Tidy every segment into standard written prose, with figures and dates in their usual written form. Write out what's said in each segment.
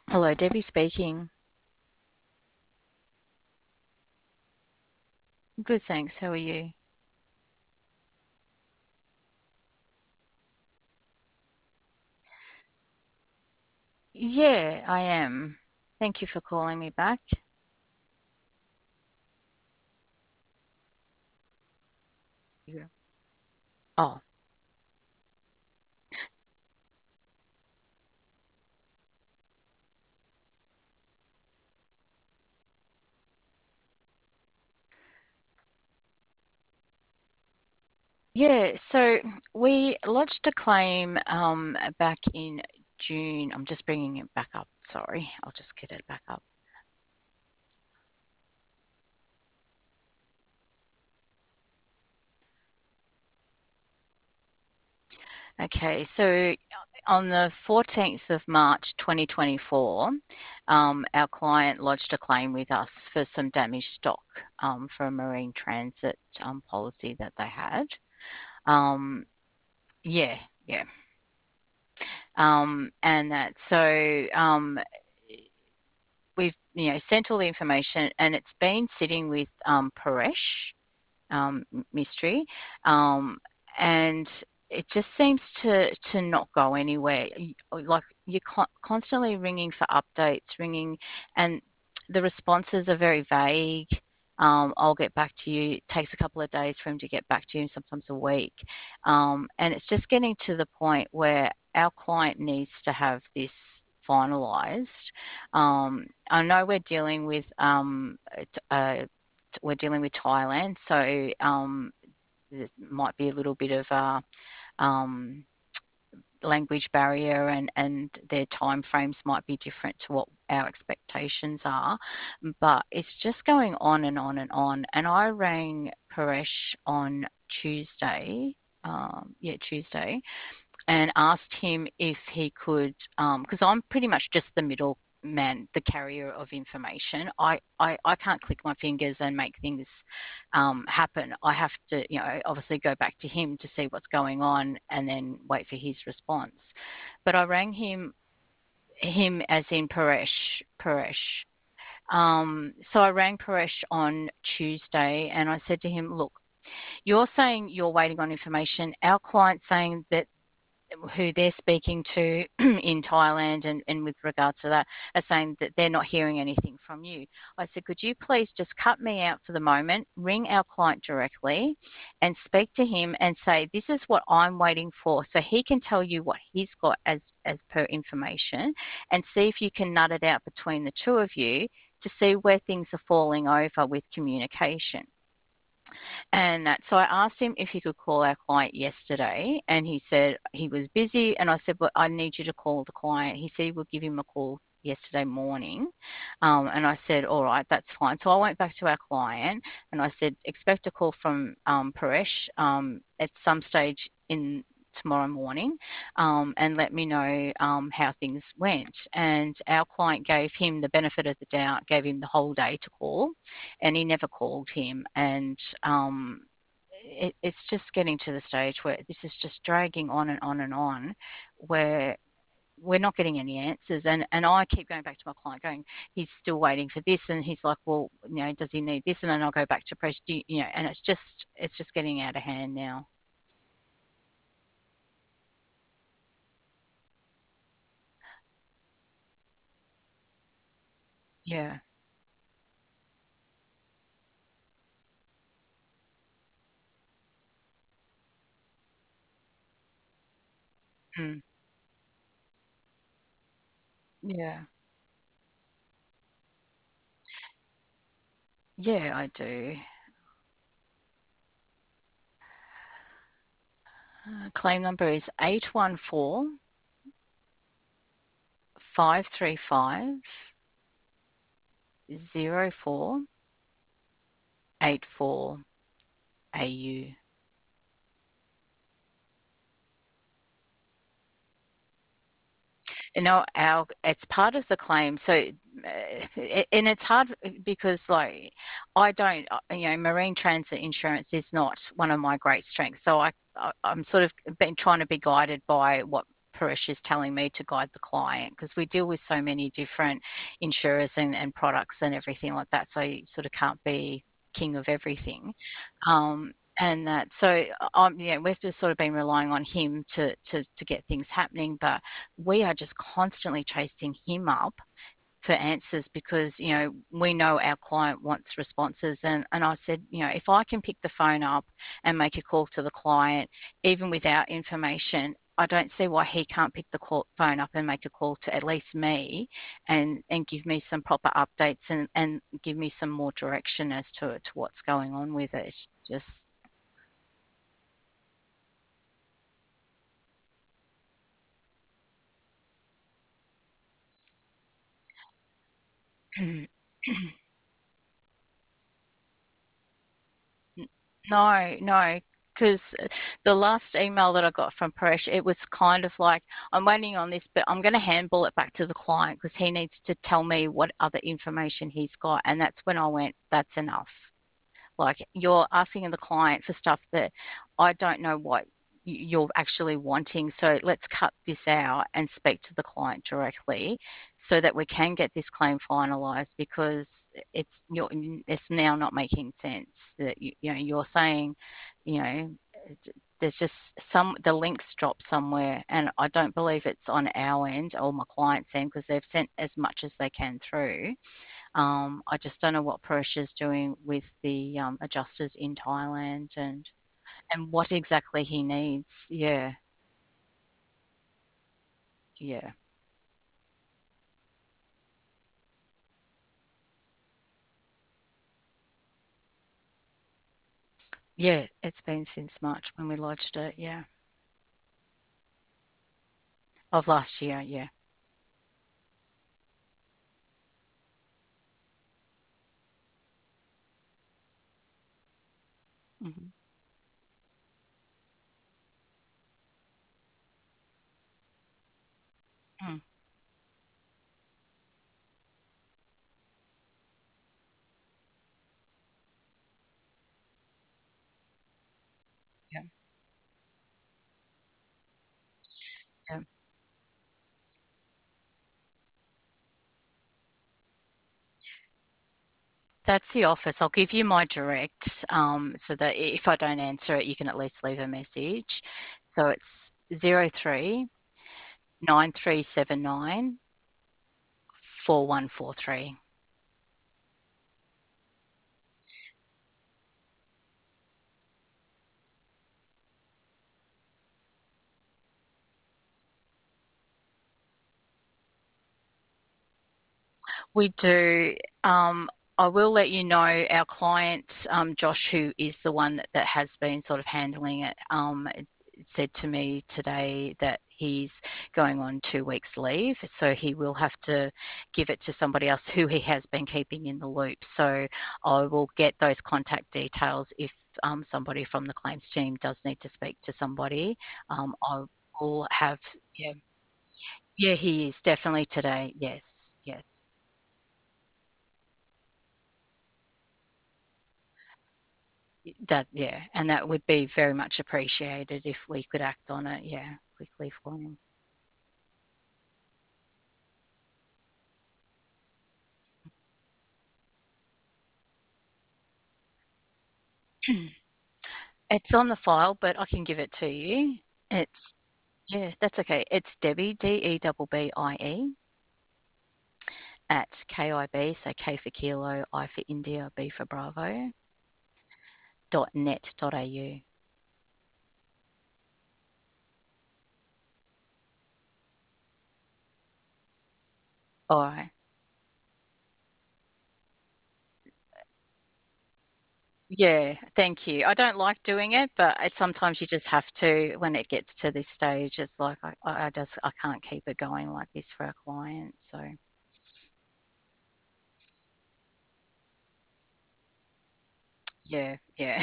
Hello, Debbie speaking. Good, thanks. How are you? Yeah, I am. Thank you for calling me back. Yeah. Oh, yeah. So we lodged a claim back in June. I'm just bringing it back up. Sorry, I'll just get it back up. Okay, so on the 14th of March 2024, our client lodged a claim with us for some damaged stock for a marine transit policy that they had. Um, yeah, yeah. And that so we've sent all the information, and it's been sitting with Paresh Mystery, um, and it just seems to not go anywhere. Like you're constantly ringing for updates, ringing, and the responses are very vague. I'll get back to you. It takes a couple of days for him to get back to you, sometimes a week. And it's just getting to the point where our client needs to have this finalized. I know we're dealing with Thailand, so there might be a little bit of a um, language barrier, and their time frames might be different to what our expectations are. But it's just going on and on and on. And I rang Paresh on Tuesday. Yeah, Tuesday, and asked him if he could, because I'm pretty much just the middle man, the carrier of information. I can't click my fingers and make things happen. I have to, obviously go back to him to see what's going on and then wait for his response. But I rang him as in Paresh. So I rang Paresh on Tuesday and I said to him, look, you're saying you're waiting on information. Our client's saying that who they're speaking to in Thailand, and with regards to that, are saying that they're not hearing anything from you. I said, could you please just cut me out for the moment, ring our client directly and speak to him and say, this is what I'm waiting for, so he can tell you what he's got as per information, and see if you can nut it out between the two of you to see where things are falling over with communication. And so I asked him if he could call our client yesterday, and he said he was busy. And I said, "But I need you to call the client." He said he would give him a call yesterday morning. And I said, "All right, that's fine." So I went back to our client and I said, "Expect a call from Paresh at some stage in tomorrow morning, and let me know how things went." And our client gave him the benefit of the doubt, gave him the whole day to call, and he never called him. And it's just getting to the stage where this is just dragging on and on and on, where we're not getting any answers. And I keep going back to my client, going, he's still waiting for this, and he's like, well, does he need this? And then I'll go back to press, and it's just getting out of hand now. Yeah. Mm. Yeah. Yeah, I do. Claim number is 814-535-0484 it's part of the claim. So, and it's hard because, like, I don't, marine transit insurance is not one of my great strengths. So I'm sort of been trying to be guided by what Paresh is telling me to guide the client, because we deal with so many different insurers and products and everything like that. So you sort of can't be king of everything. And that, so yeah, we've just sort of been relying on him to get things happening, but we are just constantly chasing him up for answers, because we know our client wants responses. And I said, if I can pick the phone up and make a call to the client even without information, I don't see why he can't pick the phone up and make a call to at least me, and give me some proper updates, and give me some more direction as to what's going on with it. Just no, no, because the last email that I got from Paresh, it was kind of like, I'm waiting on this, but I'm going to handball it back to the client because he needs to tell me what other information he's got. And that's when I went, that's enough. Like, you're asking the client for stuff that I don't know what you're actually wanting. So let's cut this out and speak to the client directly so that we can get this claim finalized, because it's now not making sense that you're saying, you know, there's just the links drop somewhere, and I don't believe it's on our end or my client's end, because they've sent as much as they can through. I just don't know what Paresh is doing with the adjusters in Thailand, and what exactly he needs. Yeah, yeah, yeah. It's been since March when we lodged it. Yeah, of last year. Yeah. Hmm. Mm, yeah, yeah. That's the office. I'll give you my direct, so that if I don't answer it, you can at least leave a message. So it's 03 9379 4143. We do. I will let you know our client, Josh, who is the one that has been sort of handling it, said to me today that he's going on 2 weeks leave, so he will have to give it to somebody else who he has been keeping in the loop. So I will get those contact details if somebody from the claims team does need to speak to somebody. I will have, yeah, yeah, he is definitely today. Yes, yes. That, yeah, and that would be very much appreciated if we could act on it, yeah, quickly for him. It's on the file, but I can give it to you. It's Yeah, that's okay. It's Debbie, Debbie, at KIB, so K for kilo, I for India, B for Bravo, .net.au. All right. Yeah, thank you. I don't like doing it, but sometimes you just have to when it gets to this stage. It's like I can't keep it going like this for a client. So yeah, yeah,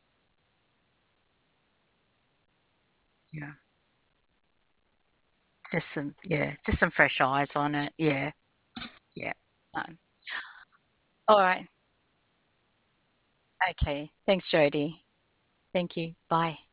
yeah. just some fresh eyes on it. Yeah, yeah. Um, all right. Okay. Thanks, Jody. Thank you. Bye.